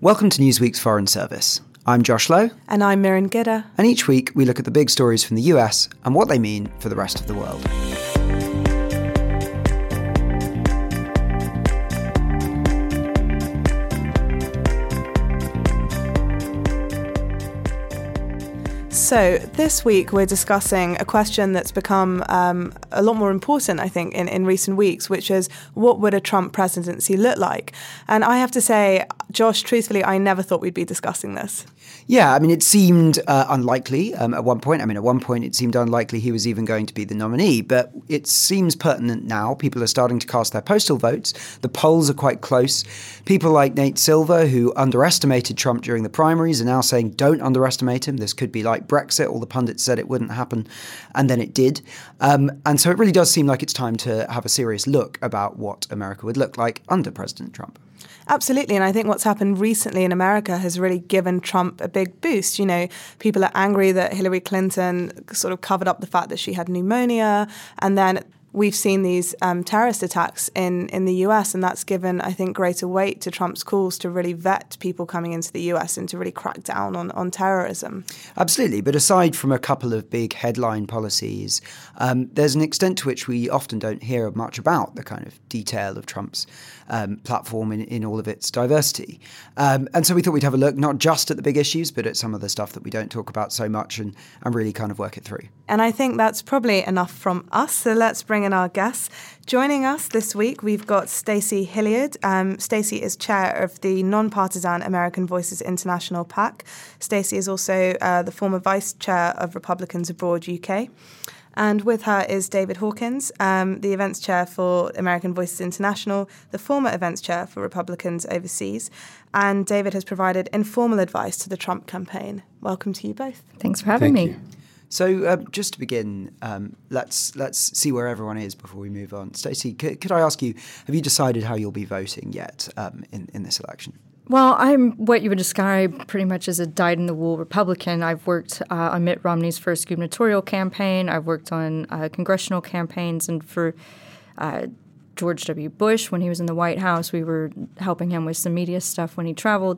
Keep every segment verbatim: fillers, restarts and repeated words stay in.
Welcome to Newsweek's Foreign Service. I'm Josh Lowe. And I'm Miran Gidda. And each week we look at the big stories from the U S and what they mean for the rest of the world. So this week we're discussing a question that's become um, a lot more important, I think, in, in recent weeks, which is what would a Trump presidency look like? And I have to say, Josh, truthfully, I never thought we'd be discussing this. Yeah, I mean, it seemed uh, unlikely um, at one point. I mean, at one point it seemed unlikely he was even going to be the nominee, but it seems pertinent now. People are starting to cast their postal votes. The polls are quite close. People like Nate Silver, who underestimated Trump during the primaries, are now saying don't underestimate him. This could be like Brexit. All the pundits said it wouldn't happen, and then it did. Um, and so it really does seem like it's time to have a serious look about what America would look like under President Trump. Absolutely. And I think what's happened recently in America has really given Trump a big boost. You know, people are angry that Hillary Clinton sort of covered up the fact that she had pneumonia. And then we've seen these um, terrorist attacks in, in the U S, and that's given, I think, greater weight to Trump's calls to really vet people coming into the U S and to really crack down on, on terrorism. Absolutely. But aside from a couple of big headline policies, um, there's an extent to which we often don't hear much about the kind of detail of Trump's um, platform in, in all of its diversity. Um, and so we thought we'd have a look not just at the big issues, but at some of the stuff that we don't talk about so much and, and really kind of work it through. And I think that's probably enough from us. So let's bring in our guests. Joining us this week, we've got Stacey Hilliard. Um, Stacey is chair of the non-partisan American Voices International PAC. Stacey is also uh, the former vice chair of Republicans Abroad U K. And with her is David Hawkins, um, the events chair for American Voices International, the former events chair for Republicans Overseas. And David has provided informal advice to the Trump campaign. Welcome to you both. Thanks for having Thank me. you. So um, just to begin, um, let's let's see where everyone is before we move on. Stacey, c- could I ask you, have you decided how you'll be voting yet um, in, in this election? Well, I'm what you would describe pretty much as a dyed-in-the-wool Republican. I've worked uh, on Mitt Romney's first gubernatorial campaign. I've worked on uh, congressional campaigns, and for uh, George W. Bush, when he was in the White House, we were helping him with some media stuff when he traveled.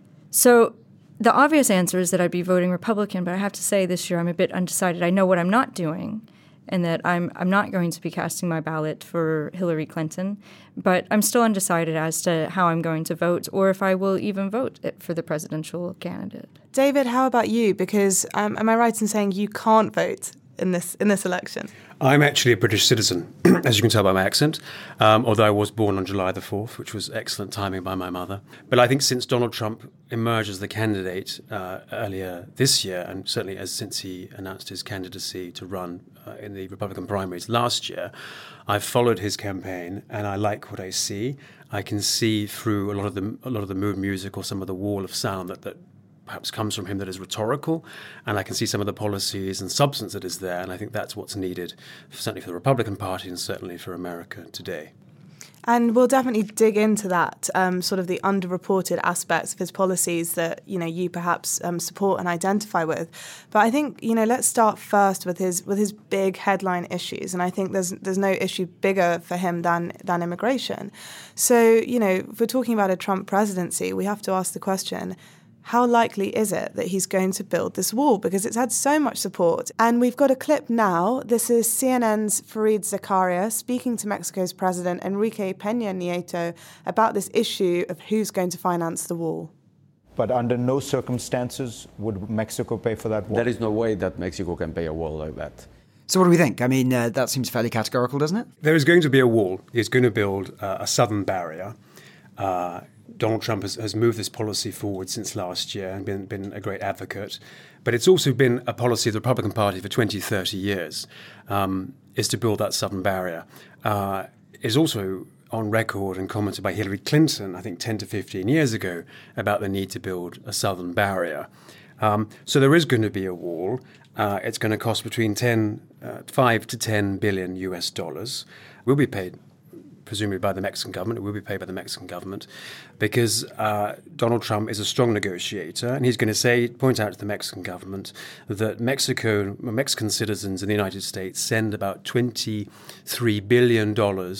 So the obvious answer is that I'd be voting Republican, but I have to say this year I'm a bit undecided. I know what I'm not doing, and that I'm I'm not going to be casting my ballot for Hillary Clinton, but I'm still undecided as to how I'm going to vote or if I will even vote for the presidential candidate. David, how about you? Because um, am I right in saying you can't vote in this in this election? I'm actually a British citizen, as you can tell by my accent, um, although I was born on July the fourth, which was excellent timing by my mother. But I think since Donald Trump emerged as the candidate uh, earlier this year, and certainly as since he announced his candidacy to run uh, in the Republican primaries last year, I've followed his campaign and I like what I see. I can see through a lot of the a lot of the mood music or some of the wall of sound that, that perhaps comes from him that is rhetorical, and I can see some of the policies and substance that is there, and I think that's what's needed, certainly for the Republican Party and certainly for America today. And we'll definitely dig into that, um, sort of the underreported aspects of his policies that, you know, you perhaps um, support and identify with. But I think, you know, let's start first with his with his big headline issues. And I think there's there's no issue bigger for him than than immigration. So, you know, if we're talking about a Trump presidency, we have to ask the question, how likely is it that he's going to build this wall? Because it's had so much support. And we've got a clip now. This is C N N's Fareed Zakaria speaking to Mexico's President Enrique Peña Nieto about this issue of who's going to finance the wall. But under no circumstances would Mexico pay for that wall? There is no way that Mexico can pay a wall like that. So what do we think? I mean, uh, that seems fairly categorical, doesn't it? There is going to be a wall. He's going to build uh, a southern barrier. Uh, Donald Trump has, has moved this policy forward since last year and been, been a great advocate. But it's also been a policy of the Republican Party for twenty, thirty years, um, is to build that southern barrier. Uh, is also on record and commented by Hillary Clinton, I think ten to fifteen years ago, about the need to build a southern barrier. Um, so there is going to be a wall. Uh, it's going to cost between ten, uh, five to ten billion U S dollars. Will be paid presumably by the Mexican government. It will be paid by the Mexican government because uh, Donald Trump is a strong negotiator, and he's going to say, point out to the Mexican government that Mexico, Mexican citizens in the United States send about twenty-three billion dollars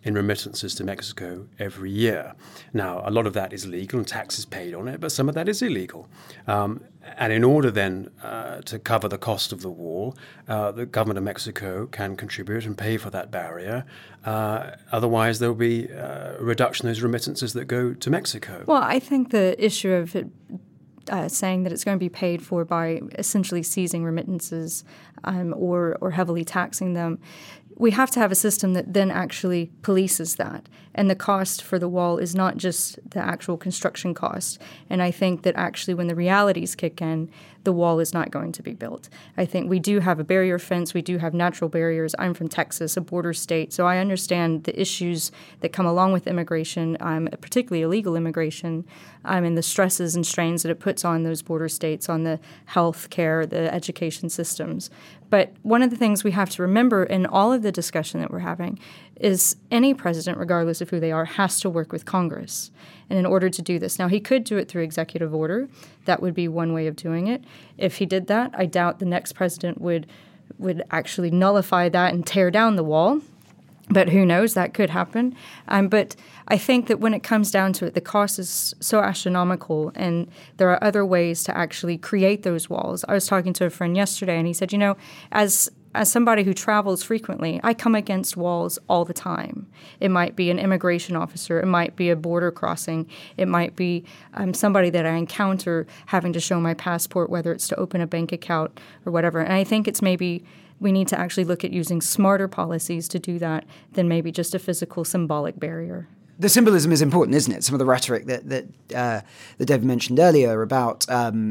in remittances to Mexico every year. Now, a lot of that is legal and taxes paid on it, but some of that is illegal. Um, and in order then uh, to cover the cost of the wall, uh, the government of Mexico can contribute and pay for that barrier. Uh, otherwise, there will be uh, a reduction in those remittances that go to Mexico. Well, I think the issue of it Uh, saying that it's going to be paid for by essentially seizing remittances um, or, or heavily taxing them, we have to have a system that then actually polices that. And the cost for the wall is not just the actual construction cost. And I think that actually when the realities kick in, the wall is not going to be built. I think we do have a barrier fence. We do have natural barriers. I'm from Texas, a border state, so I understand the issues that come along with immigration, um, particularly illegal immigration, um, and the stresses and strains that it puts on those border states, on the health care, the education systems. But one of the things we have to remember in all of the discussion that we're having is any president, regardless of who they are, has to work with Congress. And in order to do this, now he could do it through executive order. That would be one way of doing it. If he did that, I doubt the next president would would actually nullify that and tear down the wall. But who knows, that could happen. Um, but I think that when it comes down to it, the cost is so astronomical, and there are other ways to actually create those walls. I was talking to a friend yesterday, and he said, you know, as as somebody who travels frequently, I come against walls all the time. It might be an immigration officer. It might be a border crossing. It might be um, somebody that I encounter having to show my passport, whether it's to open a bank account or whatever. And I think it's maybe we need to actually look at using smarter policies to do that than maybe just a physical symbolic barrier. The symbolism is important, isn't it? Some of the rhetoric that that, uh, that David mentioned earlier about, um,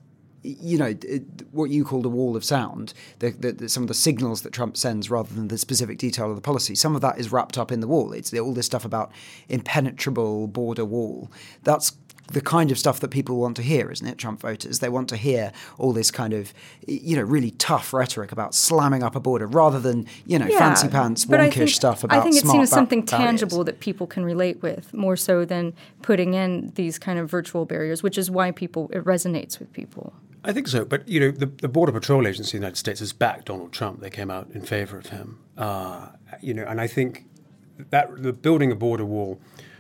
you know, what you called a wall of sound, the, the, the, some of the signals that Trump sends rather than the specific detail of the policy, some of that is wrapped up in the wall. It's the, all this stuff about impenetrable border wall. That's the kind of stuff that people want to hear, isn't it, Trump voters? They want to hear all this kind of, you know, really tough rhetoric about slamming up a border rather than, you know, yeah, fancy pants, wonkish think, stuff about I think it's seen as ba- something barriers. tangible that people can relate with, more so than putting in these kind of virtual barriers, which is why people it resonates with people. I think so. But, you know, the, the Border Patrol Agency in the United States has backed Donald Trump. They came out in favor of him. Uh, you know, and I think that the building a border wall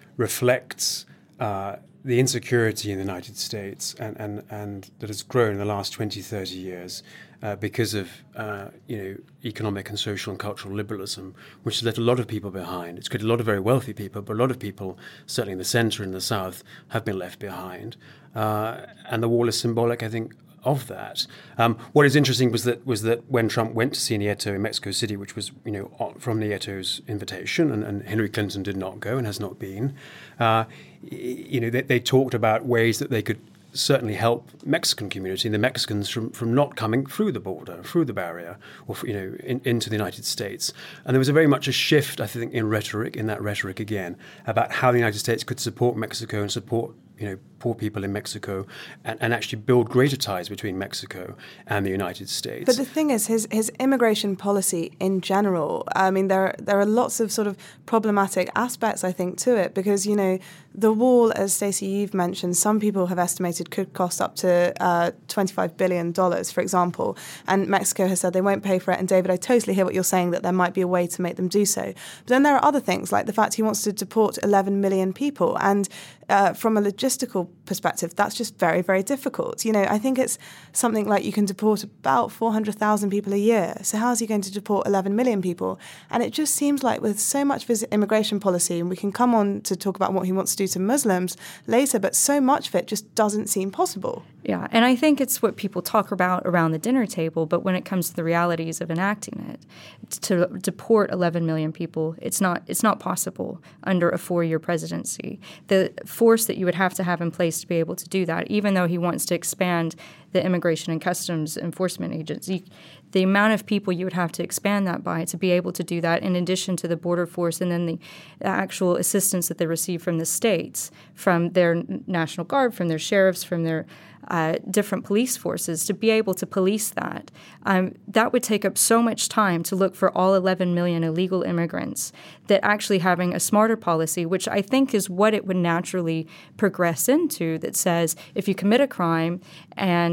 reflects uh, the insecurity in the United States and, and, and that has grown in the last twenty, thirty years uh, because of, uh, you know, economic and social and cultural liberalism, which has left a lot of people behind. It's created a lot of very wealthy people, but a lot of people, certainly in the center and the south, have been left behind. Uh, and the wall is symbolic, I think, of that. Um, what is interesting was that was that when Trump went to see Nieto in Mexico City, which was, you know, from Nieto's invitation, and, and Hillary Clinton did not go and has not been, uh, you know, they, they talked about ways that they could certainly help Mexican community, the Mexicans, from, from not coming through the border, through the barrier, or, you know, in, into the United States. And there was a very much a shift, I think, in rhetoric, in that rhetoric again, about how the United States could support Mexico and support, you know, poor people in Mexico, and, and actually build greater ties between Mexico and the United States. But the thing is, his his immigration policy in general, I mean, there there are lots of sort of problematic aspects, I think, to it, because, you know, the wall, as Stacey, you've mentioned, some people have estimated could cost up to uh, twenty-five billion dollars, for example, and Mexico has said they won't pay for it. And David, I totally hear what you're saying, that there might be a way to make them do so. But then there are other things, like the fact he wants to deport eleven million people, and uh, from a logistical perspective, that's just very, very difficult. You know, I think it's something like you can deport about four hundred thousand people a year. So how is he going to deport eleven million people? And it just seems like with so much of his immigration policy, and we can come on to talk about what he wants to do to Muslims later, but so much of it just doesn't seem possible. Yeah, and I think it's what people talk about around the dinner table, but when it comes to the realities of enacting it, to deport eleven million people, it's not it's not possible under a four-year presidency. The force that you would have to have in place to be able to do that, even though he wants to expand the Immigration and Customs Enforcement Agency, the amount of people you would have to expand that by to be able to do that, in addition to the border force and then the actual assistance that they receive from the states, from their National Guard, from their sheriffs, from their uh, different police forces, to be able to police that. Um, that would take up so much time to look for all eleven million illegal immigrants, that actually having a smarter policy, which I think is what it would naturally progress into, that says if you commit a crime and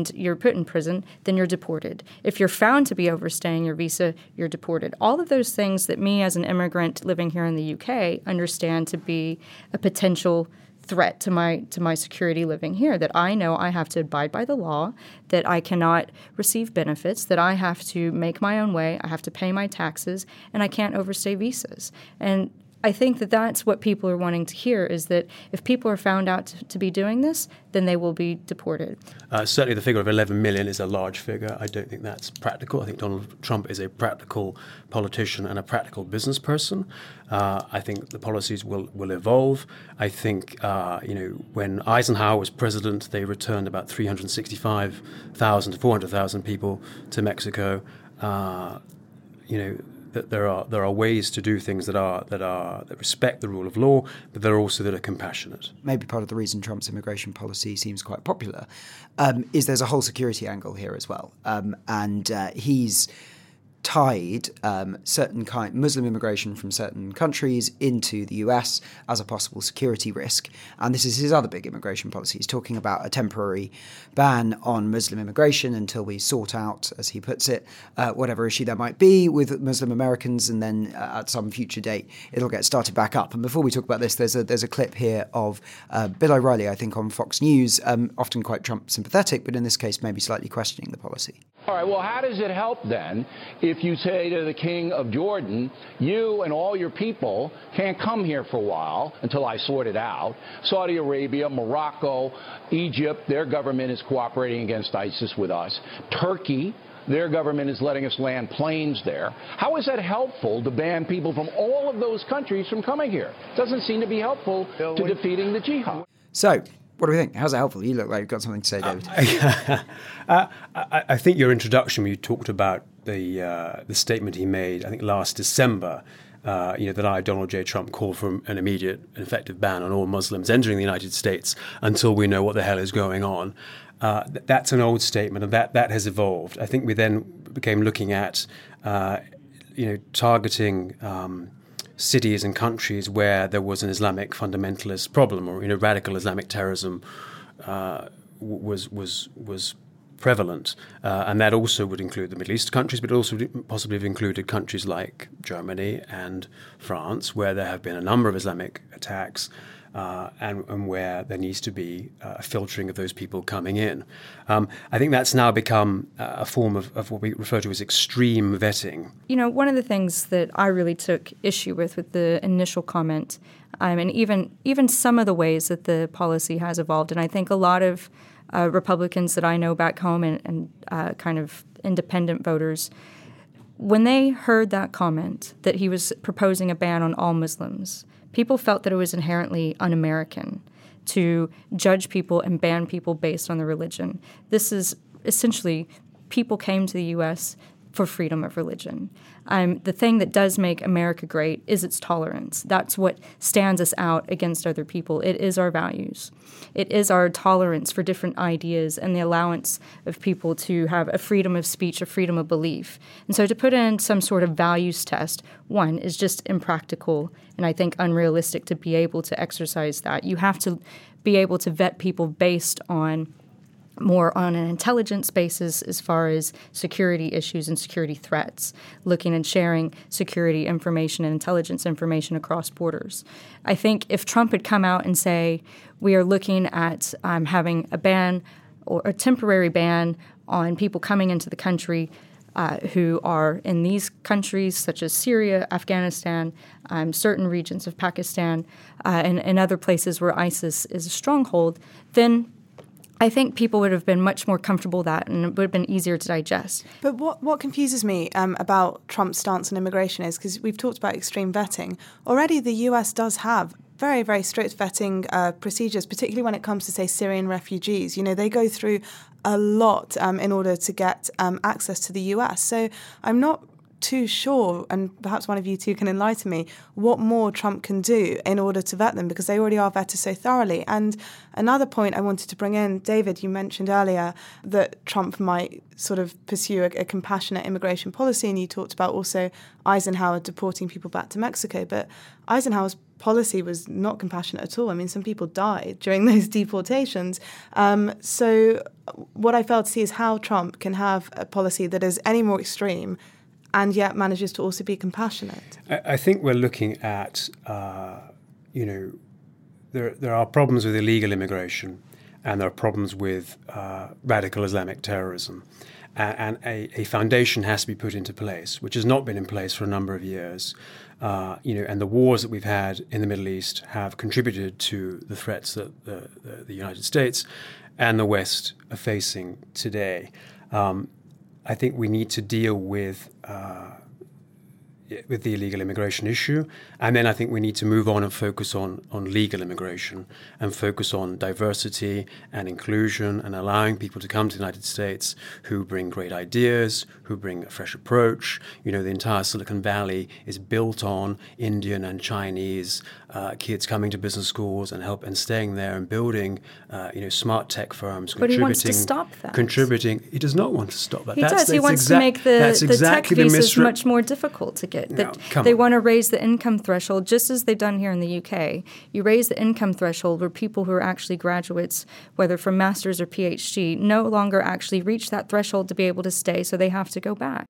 and you're put in prison, then you're deported. If you're found to be overstaying your visa, you're deported. All of those things that me as an immigrant living here in the U K understand to be a potential threat to my to my security living here, that I know I have to abide by the law, that I cannot receive benefits, that I have to make my own way, I have to pay my taxes, and I can't overstay visas. And I think that that's what people are wanting to hear, is that if people are found out to, to be doing this, then they will be deported. Uh, certainly the figure of eleven million is a large figure. I don't think that's practical. I think Donald Trump is a practical politician and a practical business person. Uh, I think the policies will, will evolve. I think, uh, you know, when Eisenhower was president, they returned about three hundred sixty-five thousand to four hundred thousand people to Mexico. Uh, you know, that there are there are ways to do things that are that are that respect the rule of law, but there are also that are compassionate. Maybe part of the reason Trump's immigration policy seems quite popular um, is there's a whole security angle here as well, um, and uh, he's tied um, certain kind Muslim immigration from certain countries into the U S as a possible security risk. And this is his other big immigration policy. He's talking about a temporary ban on Muslim immigration until we sort out, as he puts it, uh, whatever issue there might be with Muslim Americans, and then uh, at some future date it'll get started back up. And before we talk about this, there's a there's a clip here of uh, Bill O'Reilly, I think, on Fox News, um, often quite Trump sympathetic, but in this case maybe slightly questioning the policy. All right, well, how does it help then if you say to the king of Jordan, you and all your people can't come here for a while until I sort it out? Saudi Arabia, Morocco, Egypt, their government is cooperating against ISIS with us. Turkey, their government is letting us land planes there. How is that helpful to ban people from all of those countries from coming here? Doesn't seem to be helpful to defeating the jihad. So, what do we think? How's it helpful? You look like you've got something to say, David. Uh, uh, I, I think your introduction, when you talked about the uh, the statement he made, I think last December, uh, you know, that I, Donald J. Trump, called for an immediate and effective ban on all Muslims entering the United States until we know what the hell is going on. Uh, th- that's an old statement, and that that has evolved. I think we then became looking at, uh, you know, targeting Um, cities and countries where there was an Islamic fundamentalist problem, or you know, radical Islamic terrorism uh, was was was prevalent, uh, and that also would include the Middle East countries, but also possibly have included countries like Germany and France, where there have been a number of Islamic attacks. Uh, and, and where there needs to be uh, a filtering of those people coming in. Um, I think that's now become uh, a form of, of what we refer to as extreme vetting. You know, one of the things that I really took issue with with the initial comment, um, and even even some of the ways that the policy has evolved, and I think a lot of uh, Republicans that I know back home and, and uh, kind of independent voters, when they heard that comment that he was proposing a ban on all Muslims, people felt that it was inherently un-American to judge people and ban people based on their religion. This is essentially, people came to the U S for freedom of religion. Um, the thing that does make America great is its tolerance. That's what stands us out against other people. It is our values. It is our tolerance for different ideas and the allowance of people to have a freedom of speech, a freedom of belief. And so to put in some sort of values test, one, is just impractical and I think unrealistic to be able to exercise that. You have to be able to vet people based on more on an intelligence basis as far as security issues and security threats, looking and sharing security information and intelligence information across borders. I think if Trump had come out and say, we are looking at um, having a ban or a temporary ban on people coming into the country uh, who are in these countries such as Syria, Afghanistan, um, certain regions of Pakistan, uh, and, and other places where ISIS is a stronghold, then I think people would have been much more comfortable with that, and it would have been easier to digest. But what, what confuses me um, about Trump's stance on immigration is, because we've talked about extreme vetting, already the U S does have very, very strict vetting uh, procedures, particularly when it comes to, say, Syrian refugees. You know, they go through a lot um, in order to get um, access to the U S. So I'm not too sure, and perhaps one of you two can enlighten me, what more Trump can do in order to vet them, because they already are vetted so thoroughly. And another point I wanted to bring in, David, you mentioned earlier that Trump might sort of pursue a, a compassionate immigration policy, and you talked about also Eisenhower deporting people back to Mexico. But Eisenhower's policy was not compassionate at all. I mean, some people died during those deportations. Um, so what I failed to see is how Trump can have a policy that is any more extreme and yet manages to also be compassionate. I, I think we're looking at, uh, you know, there there are problems with illegal immigration, and there are problems with uh, radical Islamic terrorism. And, and a, a foundation has to be put into place, which has not been in place for a number of years. Uh, you know, and the wars that we've had in the Middle East have contributed to the threats that the, the, the United States and the West are facing today. Um, I think we need to deal with uh, with the illegal immigration issue, and then I think we need to move on and focus on, on legal immigration and focus on diversity and inclusion and allowing people to come to the United States who bring great ideas, who bring a fresh approach. You know, the entire Silicon Valley is built on Indian and Chinese uh, kids coming to business schools and help and staying there and building, uh, you know, smart tech firms. But he wants to stop that. Contributing. He does not want to stop that. He that's, does. that's he wants exa- to make the, the exactly tech visas misre- much more difficult to get. That no, they on. want to raise the income threshold, just as they've done here in the U K. You raise the income threshold where people who are actually graduates, whether from master's or PhD, no longer actually reach that threshold to be able to stay, so they have to go back.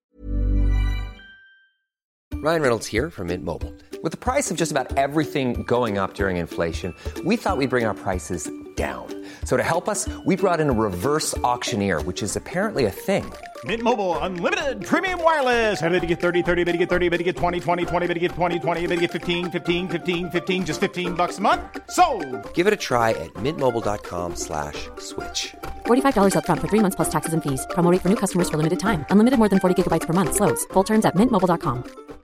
Ryan Reynolds here from Mint Mobile. With the price of just about everything going up during inflation, we thought we'd bring our prices down. So to help us, we brought in a reverse auctioneer, which is apparently a thing. Mint Mobile Unlimited Premium Wireless. How to get thirty, thirty, how to get thirty, how to get twenty, twenty, twenty, how to get twenty, twenty, how to get fifteen, fifteen, fifteen, fifteen, just fifteen bucks a month? Sold! Give it a try at mintmobile.com slash switch. forty-five dollars up front for three months plus taxes and fees. Promo rate for new customers for limited time. Unlimited more than forty gigabytes per month. Slows full terms at mint mobile dot com.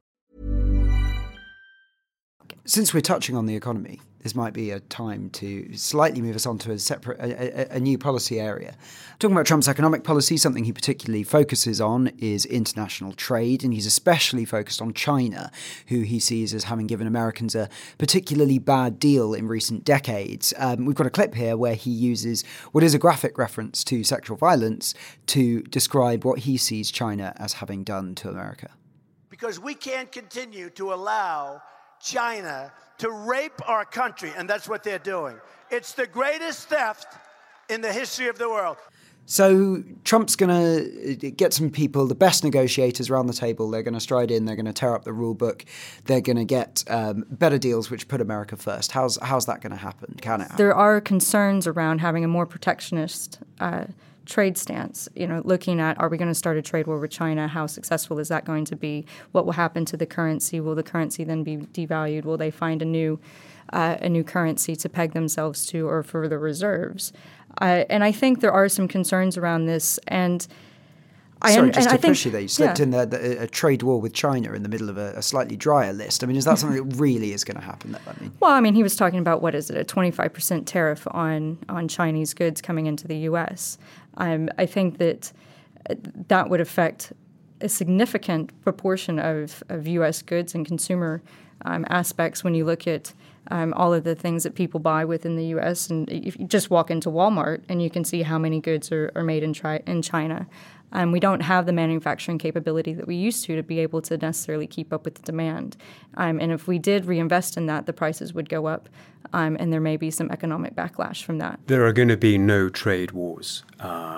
Since we're touching on the economy, this might be a time to slightly move us on to a separate, a, a, a new policy area. Talking about Trump's economic policy, something he particularly focuses on is international trade, and he's especially focused on China, who he sees as having given Americans a particularly bad deal in recent decades. Um, we've got a clip here where he uses what is a graphic reference to sexual violence to describe what he sees China as having done to America. Because we can't continue to allow China to rape our country, and that's what they're doing. It's the greatest theft in the history of the world. So Trump's going to get some people, the best negotiators around the table. They're going to stride in. They're going to tear up the rule book. They're going to get um, better deals which put America first. How's how's that going to happen? Can it happen? There are concerns around having a more protectionist uh, trade stance, you know, looking at, are we going to start a trade war with China? How successful is that going to be? What will happen to the currency? Will the currency then be devalued? Will they find a new uh, a new currency to peg themselves to, or for the reserves? Uh, and I think there are some concerns around this. And I Sorry, and, just and to I push think, you there, you slipped yeah. in there the, a trade war with China in the middle of a, a slightly drier list. I mean, is that something that really is going to happen? That, I mean, Well, I mean, he was talking about, what is it, a twenty-five percent tariff on, on Chinese goods coming into the U S. Um, I think that that would affect a significant proportion of, of U S goods and consumer um, aspects when you look at um, all of the things that people buy within the U S. And if you just walk into Walmart and you can see how many goods are, are made in, tri- in China. Um, we don't have the manufacturing capability that we used to to be able to necessarily keep up with the demand. Um, and if we did reinvest in that, the prices would go up, um, and there may be some economic backlash from that. There are going to be no trade wars. Uh,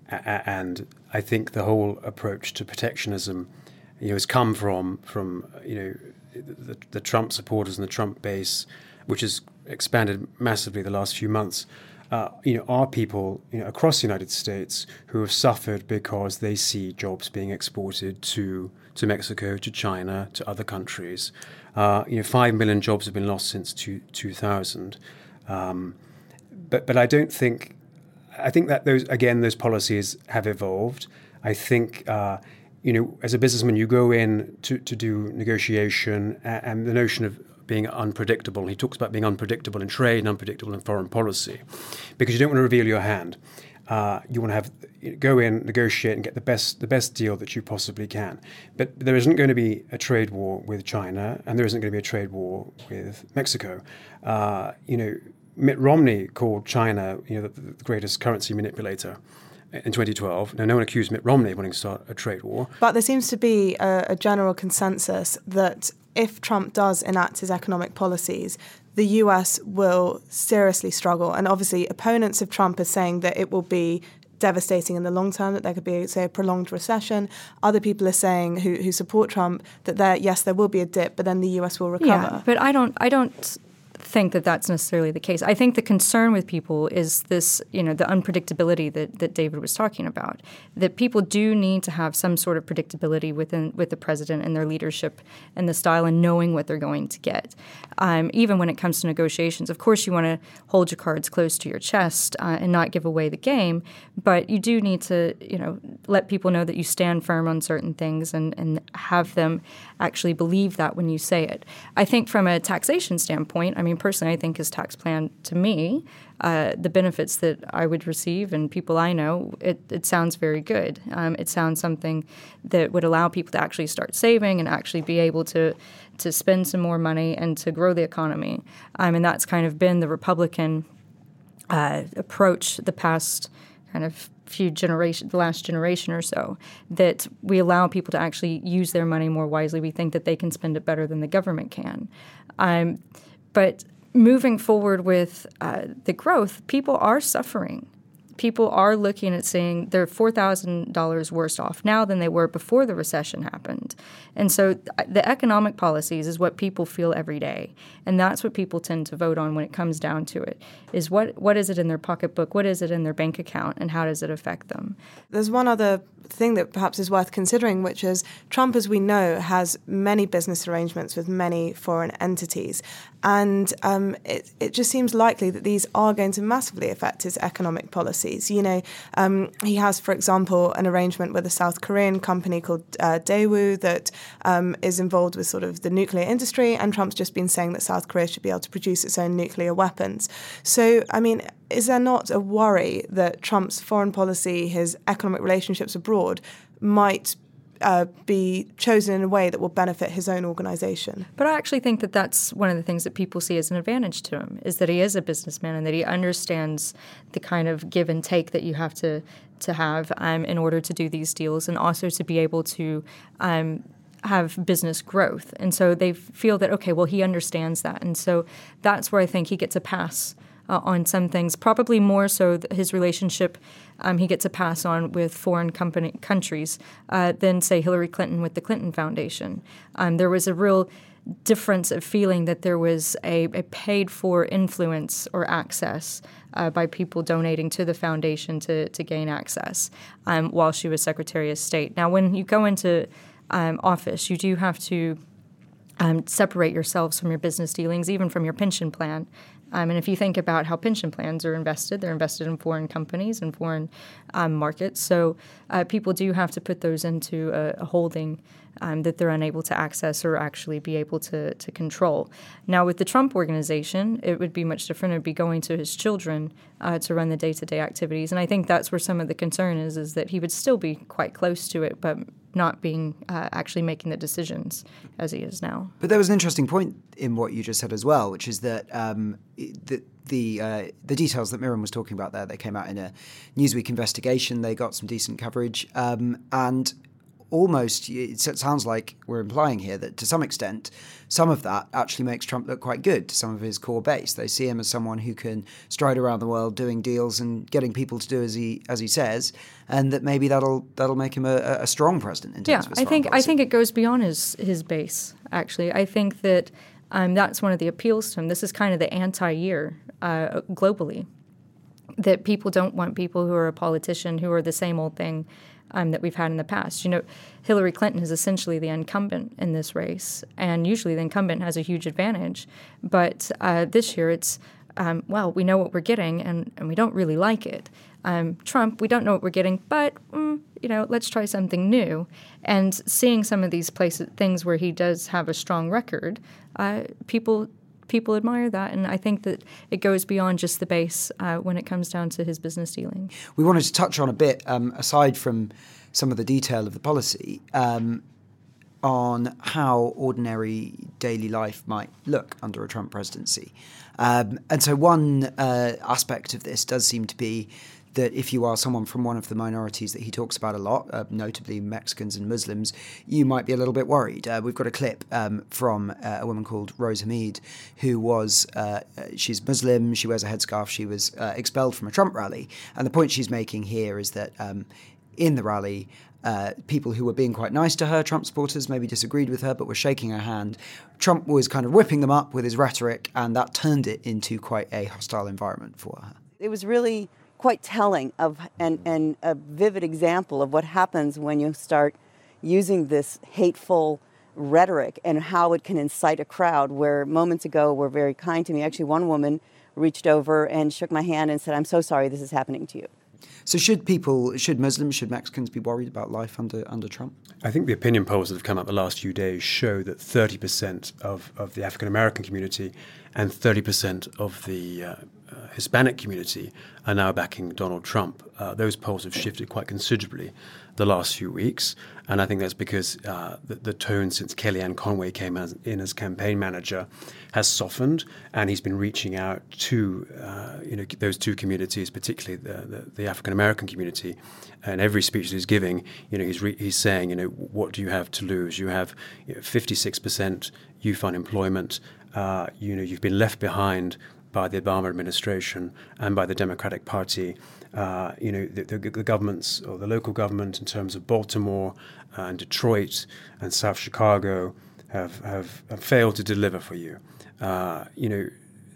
and I think the whole approach to protectionism, you know, has come from, from you know, the, the Trump supporters and the Trump base, which has expanded massively the last few months. Uh, you know, are people you know, across the United States who have suffered because they see jobs being exported to to Mexico, to China, to other countries. Uh, you know, five million jobs have been lost since two, 2000. Um, but but I don't think I think that those again those policies have evolved. I think uh, you know, as a businessman, you go in to, to do negotiation, and, and the notion of being unpredictable. He talks about being unpredictable in trade and unpredictable in foreign policy, because you don't want to reveal your hand. Uh, you want to have go in, negotiate, and get the best the best deal that you possibly can. But there isn't going to be a trade war with China, and there isn't going to be a trade war with Mexico. Uh, you know, Mitt Romney called China, you know, the, the greatest currency manipulator in twenty twelve. Now, no one accused Mitt Romney of wanting to start a trade war. But there seems to be a, a general consensus that if Trump does enact his economic policies, the U S will seriously struggle. And obviously, opponents of Trump are saying that it will be devastating in the long term, that there could be, say, a prolonged recession. Other people are saying, who, who support Trump, that there, yes, there will be a dip, but then the U S will recover. Yeah, but I don't, I don't think that that's necessarily the case. I think the concern with people is this, you know, the unpredictability that, that David was talking about, that people do need to have some sort of predictability within with the president and their leadership and the style and knowing what they're going to get. Um, even when it comes to negotiations, of course, you want to hold your cards close to your chest uh, and not give away the game, but you do need to, you know, let people know that you stand firm on certain things and, and have them actually believe that when you say it. I think from a taxation standpoint, I mean, personally, I think his tax plan, to me, uh, the benefits that I would receive and people I know, it, it sounds very good. Um, it sounds something that would allow people to actually start saving and actually be able to to spend some more money and to grow the economy. Um, and that's kind of been the Republican uh, approach the past kind of few generation, the last generation or so, that we allow people to actually use their money more wisely. We think that they can spend it better than the government can. Um, but moving forward with uh, the growth, people are suffering. People are looking at saying they're four thousand dollars worse off now than they were before the recession happened. And so th- the economic policies is what people feel every day. And that's what people tend to vote on when it comes down to it, is what what is it in their pocketbook, what is it in their bank account, and how does it affect them? There's one other thing that perhaps is worth considering, which is Trump, as we know, has many business arrangements with many foreign entities. And um, it, it just seems likely that these are going to massively affect his economic policies. You know, um, he has, for example, an arrangement with a South Korean company called uh, Daewoo that um, is involved with sort of the nuclear industry, and Trump's just been saying that South Korea should be able to produce its own nuclear weapons. So, I mean, is there not a worry that Trump's foreign policy, his economic relationships abroad, might uh, be chosen in a way that will benefit his own organization? But I actually think that that's one of the things that people see as an advantage to him, is that he is a businessman and that he understands the kind of give and take that you have to, to have um, in order to do these deals, and also to be able to um, have business growth. And so they feel that, okay, well, he understands that. And so that's where I think he gets a pass Uh, on some things, probably more so th- his relationship um, he gets a pass on with foreign company countries uh, than, say, Hillary Clinton with the Clinton Foundation. Um, there was a real difference of feeling that there was a, a paid-for influence or access uh, by people donating to the foundation to, to gain access um, while she was Secretary of State. Now, when you go into um, office, you do have to um, separate yourselves from your business dealings, even from your pension plan. Um, and if you think about how pension plans are invested, they're invested in foreign companies and foreign um, markets. So uh, people do have to put those into a, a holding um, that they're unable to access or actually be able to, to control. Now, with the Trump organization, it would be much different. It would be going to his children uh, to run the day-to-day activities. And I think that's where some of the concern is, is that he would still be quite close to it, but not being uh, actually making the decisions as he is now. But there was an interesting point in what you just said as well, which is that um, the the, uh, the details that Miriam was talking about there, they came out in a Newsweek investigation. They got some decent coverage, um, and almost it sounds like we're implying here that to some extent, some of that actually makes Trump look quite good to some of his core base. They see him as someone who can stride around the world doing deals and getting people to do as he as he says, and that maybe that'll that'll make him a, a strong president in terms yeah, of his I think policy. I think it goes beyond his his base. Actually, I think that um, that's one of the appeals to him. This is kind of the anti-year uh, globally, that people don't want people who are a politician who are the same old thing Um, that we've had in the past. You know, Hillary Clinton is essentially the incumbent in this race, and usually the incumbent has a huge advantage. But uh, this year it's, um, well, we know what we're getting, and, and we don't really like it. Um, Trump, we don't know what we're getting, but, mm, you know, let's try something new. And seeing some of these places, things where he does have a strong record, uh, people people admire that. And I think that it goes beyond just the base uh, when it comes down to his business dealing. We wanted to touch on a bit, um, aside from some of the detail of the policy, um, on how ordinary daily life might look under a Trump presidency. Um, and so one uh, aspect of this does seem to be that if you are someone from one of the minorities that he talks about a lot, uh, notably Mexicans and Muslims, you might be a little bit worried. Uh, we've got a clip um, from uh, a woman called Rose Hamid, who was, uh, she's Muslim, she wears a headscarf, she was uh, expelled from a Trump rally. And the point she's making here is that um, in the rally, Uh, people who were being quite nice to her, Trump supporters, maybe disagreed with her, but were shaking her hand. Trump was kind of whipping them up with his rhetoric, and that turned it into quite a hostile environment for her. It was really quite telling of and, and a vivid example of what happens when you start using this hateful rhetoric and how it can incite a crowd, where moments ago were very kind to me. Actually, one woman reached over and shook my hand and said, "I'm so sorry this is happening to you." So should people, should Muslims, should Mexicans be worried about life under under Trump? I think the opinion polls that have come out the last few days show that thirty percent of, of the African-American community and thirty percent of the uh, uh, Hispanic community are now backing Donald Trump. Uh, those polls have shifted quite considerably the last few weeks, and I think that's because uh, the, the tone since Kellyanne Conway came as, in as campaign manager has softened, and he's been reaching out to uh, you know those two communities, particularly the, the, the African American community. And every speech that he's giving, you know, he's re- he's saying, you know, what do you have to lose? You have you know, fifty-six percent youth unemployment. Uh, you know, you've been left behind by the Obama administration and by the Democratic Party. Uh, you know, the, the, the governments or the local government in terms of Baltimore uh, and Detroit and South Chicago have, have, have failed to deliver for you. Uh, you know,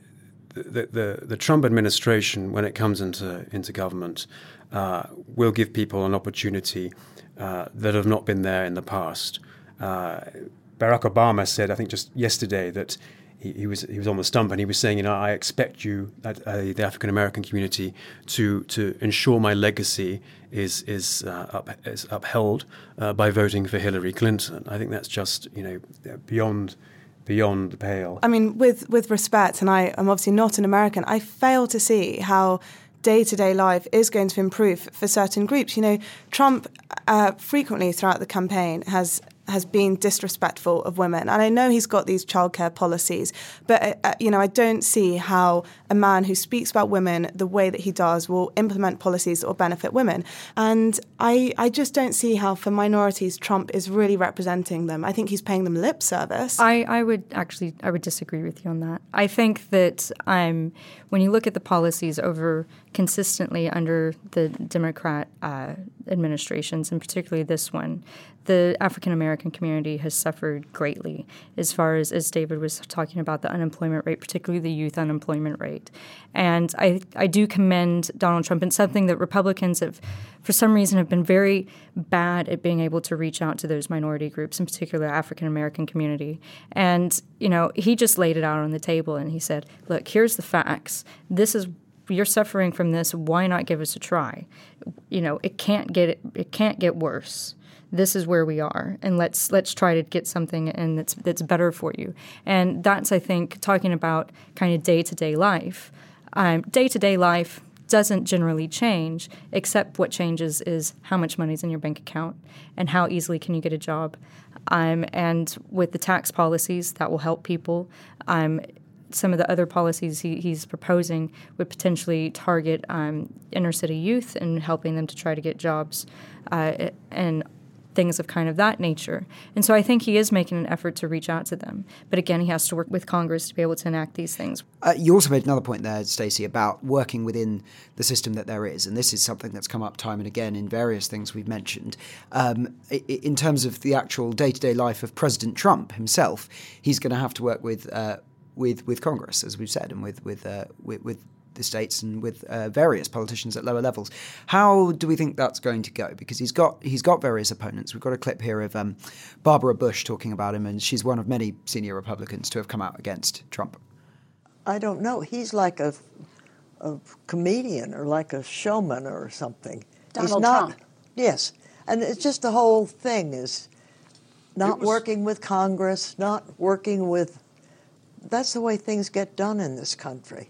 the, the, the Trump administration, when it comes into, into government, uh, will give people an opportunity uh, that have not been there in the past. Uh, Barack Obama said, I think just yesterday, that He, he was he was on the stump, and he was saying, you know, I expect you, uh, the African American community, to to ensure my legacy is is uh, up, is upheld uh, by voting for Hillary Clinton. I think that's just you know beyond beyond the pale. I mean, with with respect, and I am obviously not an American, I fail to see how day-to-day life is going to improve for certain groups. You know, Trump uh, frequently throughout the campaign has has been disrespectful of women. And I know he's got these childcare policies, but, uh, you know, I don't see how a man who speaks about women the way that he does will implement policies that will benefit women. And I, I just don't see how, for minorities, Trump is really representing them. I think he's paying them lip service. I, I would actually, I would disagree with you on that. I think that um, when you look at the policies over consistently under the Democrat uh, administrations, and particularly this one, the African American community has suffered greatly as far as, as David was talking about, the unemployment rate, particularly the youth unemployment rate. And I, I do commend Donald Trump, and something that Republicans have, for some reason, have been very bad at being able to reach out to those minority groups, in particular African American community. And, you know, he just laid it out on the table, and he said, look, here's the facts. This is You're suffering from this. Why not give us a try? You know, it can't get it can't get worse. This is where we are, and let's let's try to get something and that's that's better for you. And that's, I think, talking about kind of day to day life. Um, day to day life doesn't generally change, except what changes is how much money's in your bank account and how easily can you get a job. Um, and with the tax policies, that will help people. Um, Some of the other policies he, he's proposing would potentially target um, inner city youth and helping them to try to get jobs uh, and things of kind of that nature. And so I think he is making an effort to reach out to them. But again, he has to work with Congress to be able to enact these things. Uh, you also made another point there, Stacey, about working within the system that there is. And this is something that's come up time and again in various things we've mentioned. Um, in terms of the actual day-to-day life of President Trump himself, he's going to have to work with uh, with with Congress, as we've said, and with with uh, with, with the states and with uh, various politicians at lower levels. How do we think that's going to go? Because he's got he's got various opponents. We've got a clip here of um, Barbara Bush talking about him, and she's one of many senior Republicans to have come out against Trump. I don't know. He's like a, a comedian or like a showman or something. Donald he's not, Trump. Yes. And it's just the whole thing is not was, working with Congress, not working with that's the way things get done in this country,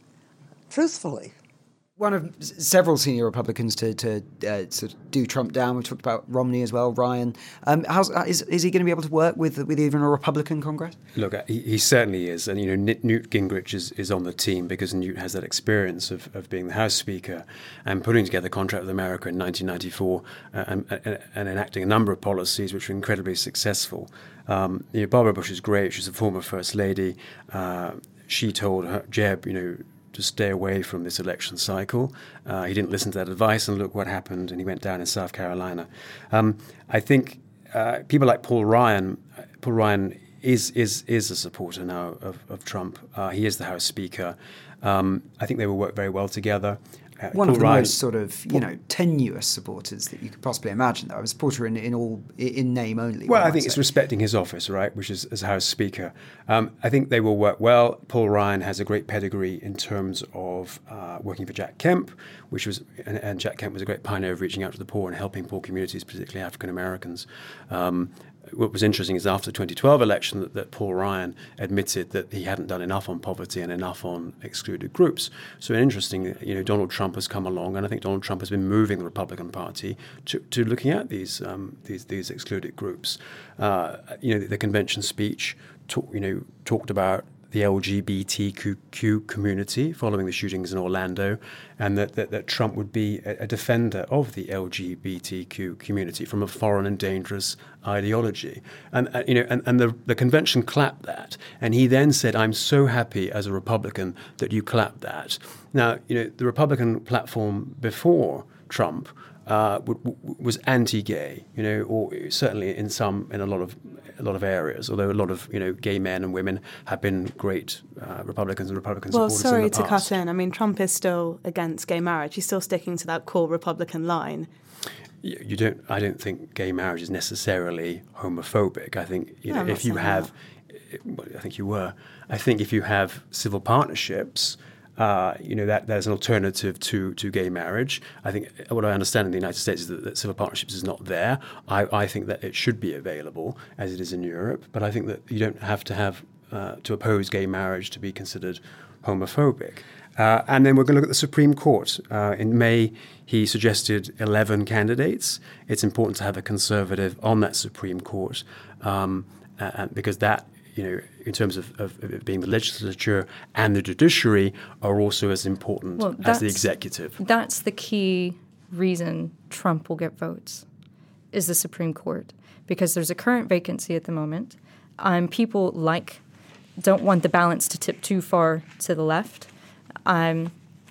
truthfully. One of s- several senior Republicans to, to uh, sort of do Trump down. We talked about Romney as well, Ryan. Um, how's, uh, is, is he going to be able to work with with even a Republican Congress? Look, he, he certainly is. And, you know, Newt, Newt Gingrich is, is on the team because Newt has that experience of, of being the House Speaker and putting together Contract with America in nineteen ninety-four uh, and, and, and enacting a number of policies which were incredibly successful. Um, you know, Barbara Bush is great. She's a former First Lady. Uh, she told her, Jeb, you know, to stay away from this election cycle. Uh, he didn't listen to that advice, and look what happened, and he went down in South Carolina. Um, I think uh, people like Paul Ryan, Paul Ryan is is is a supporter now of, of Trump. Uh, he is the House Speaker. Um, I think they will work very well together. Uh, One Paul of the Ryan, most sort of, you know, tenuous supporters that you could possibly imagine. Though, a supporter in, in all in name only. Well, one I think might it's say. respecting his office, right, which is as House Speaker. Um, I think they will work well. Paul Ryan has a great pedigree in terms of uh, working for Jack Kemp, which was, and, and Jack Kemp was a great pioneer of reaching out to the poor and helping poor communities, particularly African Americans. Um, what was interesting is after the twenty twelve election that, that Paul Ryan admitted that he hadn't done enough on poverty and enough on excluded groups. So interesting, you know, Donald Trump has come along, and I think Donald Trump has been moving the Republican Party to, to looking at these um, these these excluded groups. Uh, you know, the, the convention speech, talk, you know, talked about the L G B T Q community following the shootings in Orlando, and that, that, that Trump would be a, a defender of the L G B T Q community from a foreign and dangerous ideology. And uh, you know, and, and the, the convention clapped that, and he then said, "I'm so happy as a Republican that you clapped that." Now, you know, the Republican platform before Trump Uh, w- w- was anti-gay, you know, or certainly in some, in a lot of, a lot of areas. Although a lot of, you know, gay men and women have been great uh, Republicans and Republican Well, supporters sorry in the to past. cut in. I mean, Trump is still against gay marriage. He's still sticking to that core Republican line. You, you don't. I don't think gay marriage is necessarily homophobic. I think you No, know I'm if not you saying have, well, I think you were. I think if you have civil partnerships. Uh, you know, that there's an alternative to, to gay marriage. I think what I understand in the United States is that, that civil partnerships is not there. I, I think that it should be available as it is in Europe, but I think that you don't have to have uh, to oppose gay marriage to be considered homophobic. Uh, and then we're going to look at the Supreme Court. Uh, in May, he suggested eleven candidates. It's important to have a conservative on that Supreme Court um, uh, because that, you know, in terms of, of it being the legislature and the judiciary are also as important Well, as the that's- executive. That's the key reason Trump will get votes, is the Supreme Court, because there's a current vacancy at the moment. Um, people like don't want the balance to tip too far to the left, um,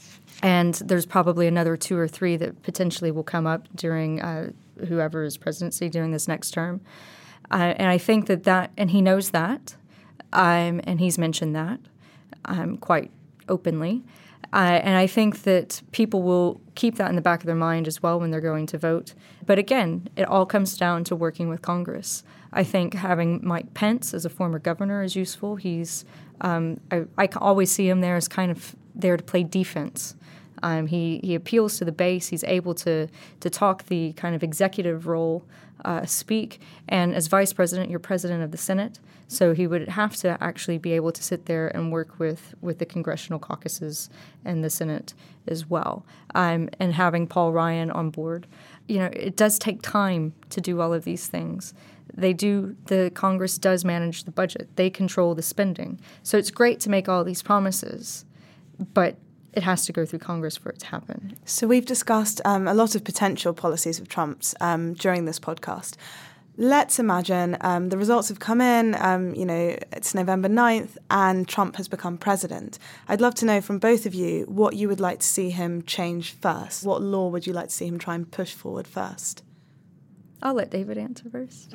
and there's probably another two or three that potentially will come up during uh, whoever is presidency during this next term. Uh, and I think that that, and he knows that, um, and he's mentioned that um, quite openly. Uh, and I think that people will keep that in the back of their mind as well when they're going to vote. But again, it all comes down to working with Congress. I think having Mike Pence as a former governor is useful. He's, um, I, I always see him there as kind of there to play defense. Um, he, he appeals to the base. He's able to to talk the kind of executive role, uh, speak. And as vice president, you're president of the Senate. So he would have to actually be able to sit there and work with, with the congressional caucuses and the Senate as well. Um, and having Paul Ryan on board, you know, it does take time to do all of these things. They do, the Congress does manage the budget. They control the spending. So it's great to make all these promises, but it has to go through Congress for it to happen. So we've discussed um, a lot of potential policies of Trump's um, during this podcast. Let's imagine um, the results have come in, um, you know, it's November ninth, and Trump has become president. I'd love to know from both of you what you would like to see him change first. What law would you like to see him try and push forward first? I'll let David answer first.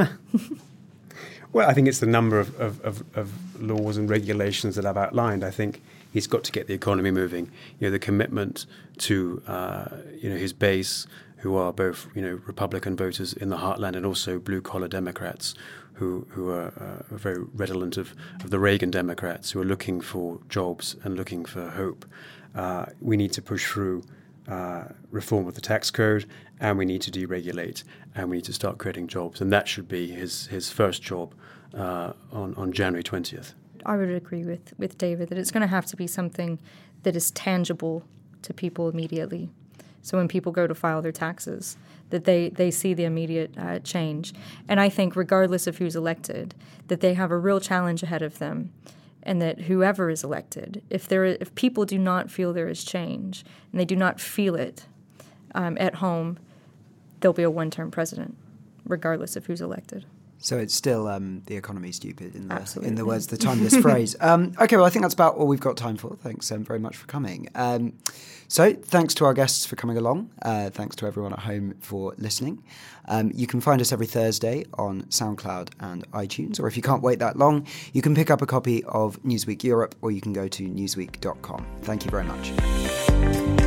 Well, I think it's the number of, of, of, of laws and regulations that I've outlined. I think he's got to get the economy moving. You know, the commitment to uh, you know his base, who are both you know Republican voters in the heartland and also blue collar Democrats, who who are uh, very redolent of, of the Reagan Democrats, who are looking for jobs and looking for hope. Uh, we need to push through uh, reform of the tax code, and we need to deregulate, and we need to start creating jobs, and that should be his his first job uh, on on January twentieth. I would agree with, with David that it's going to have to be something that is tangible to people immediately. So when people go to file their taxes, that they, they see the immediate uh, change. And I think regardless of who's elected, that they have a real challenge ahead of them, and that whoever is elected, if there if people do not feel there is change and they do not feel it um, at home, there'll be a one-term president, regardless of who's elected. So it's still um, the economy stupid, in the Absolutely. in the words, the timeless phrase. Um, okay, well, I think that's about all we've got time for. Thanks um, very much for coming. Um, so thanks to our guests for coming along. Uh, thanks to everyone at home for listening. Um, you can find us every Thursday on SoundCloud and iTunes, or if you can't wait that long, you can pick up a copy of Newsweek Europe, or you can go to newsweek dot com. Thank you very much.